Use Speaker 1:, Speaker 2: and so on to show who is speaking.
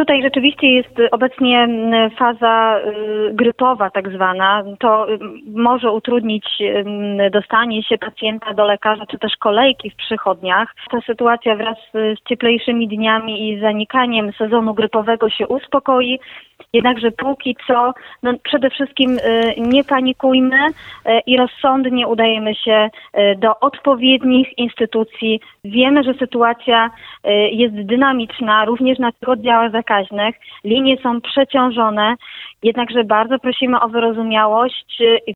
Speaker 1: tutaj rzeczywiście jest obecnie faza grypowa tak zwana. To może utrudnić dostanie się pacjenta do lekarza, czy też kolejki w przychodniach. Ta sytuacja wraz z cieplejszymi dniami i zanikaniem sezonu grypowego się uspokoi. Jednakże póki co, przede wszystkim nie panikujmy i rozsądnie udajemy się do odpowiednich instytucji. Wiemy, że sytuacja jest dynamiczna, również na tych oddziałach zakaźnych. Linie są przeciążone, jednakże bardzo prosimy o wyrozumiałość